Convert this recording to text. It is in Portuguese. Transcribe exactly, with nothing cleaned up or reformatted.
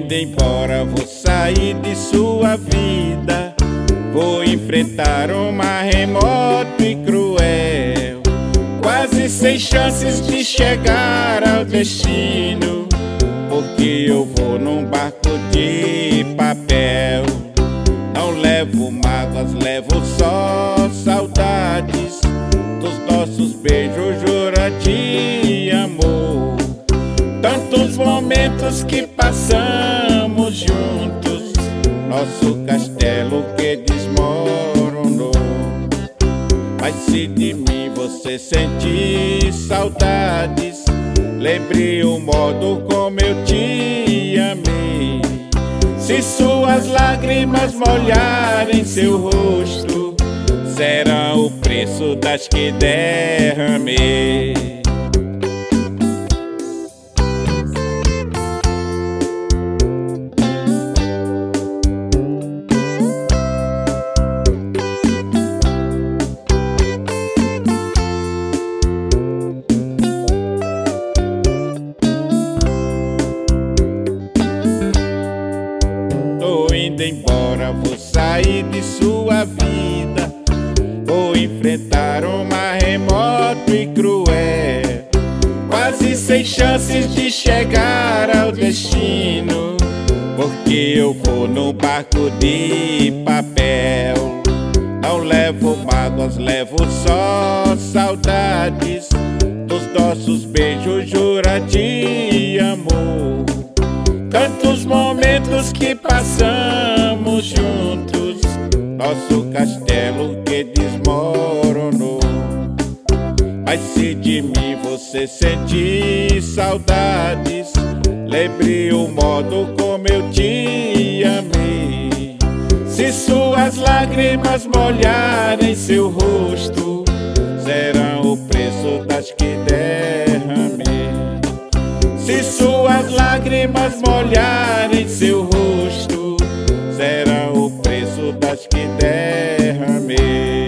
indo embora, vou sair de sua vida. Vou enfrentar um mar remoto e cruel, quase sem chances de chegar ao destino, porque eu vou num barco de papel. Não levo mágoas, levo só saudades dos nossos beijos, jura de amor. Tantos momentos que passamos juntos, nosso castelo que desmoronou. Mas se de mim você sentir saudades, lembre o modo como eu te amei. Se suas lágrimas molharem seu rosto, será o preço das que derramei. Tô indo embora, vou sair de sua vida. Vou enfrentar um mar remoto e cruel, quase sem chances de chegar ao destino, porque eu vou num barco de papel. Não levo mágoas, levo só saudades dos nossos beijos, jura de amor. Tantos momentos que passamos juntos, nosso castelo que desmoronou. Mas se de mim você sentir saudades, lembre o modo como eu te amei. Se suas lágrimas molharem seu rosto, será o preço das que derramei. Se suas lágrimas molharem seu rosto, será o preço das que derramei.